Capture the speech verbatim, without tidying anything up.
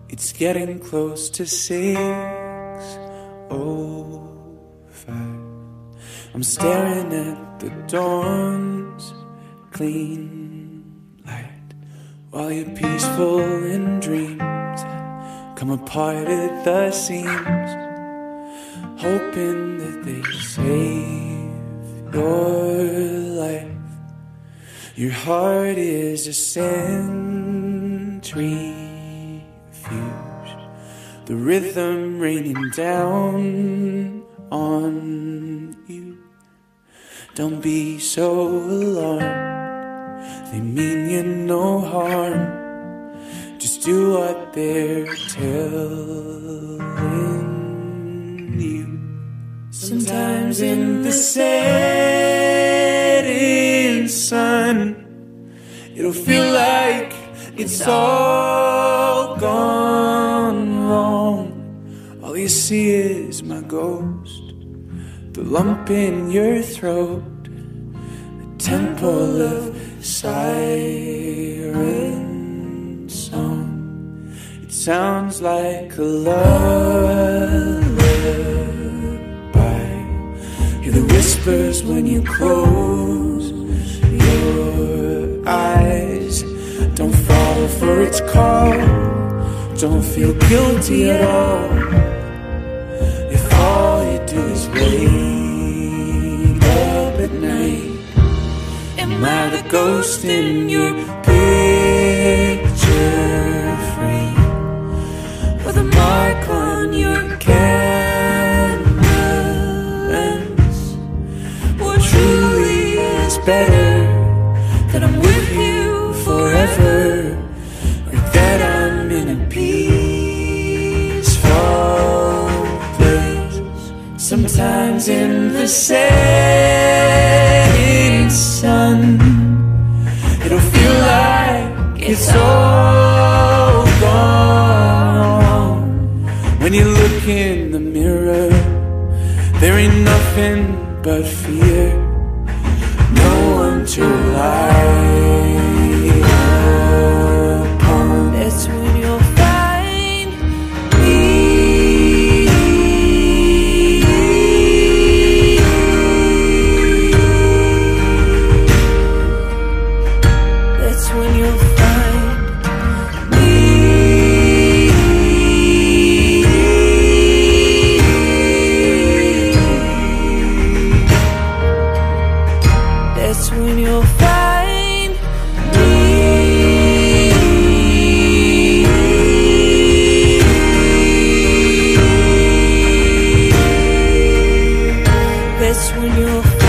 It's getting close to six oh five. I'm staring at the dawn's clean light, while you're peaceful in dreams come apart at the seams, hoping that they save your life. Your heart is a centrifuge, the rhythm raining down on you. Don't be so alarmed, they mean you no harm. Just do what they're telling you. Sometimes in the setting sun, it'll feel like it's all gone wrong. All you see is my ghost, the lump in your throat, the temple of siren song. It sounds like a lullaby. Hear the whispers when you close your eyes. Don't fall for its call, don't feel guilty at all. If all you do is wake up at night, am I the ghost in your picture frame, or the mark on your canvas? What truly is better, that I'm with you forever, or that I'm in a peaceful place? Sometimes in the setting sun, it'll feel like it's all gone. When you look in the mirror, there ain't nothing but fear, no one to rely upon. That's when you'll find me. That's when you'll find me. That's when you'll find me. That's when you'll find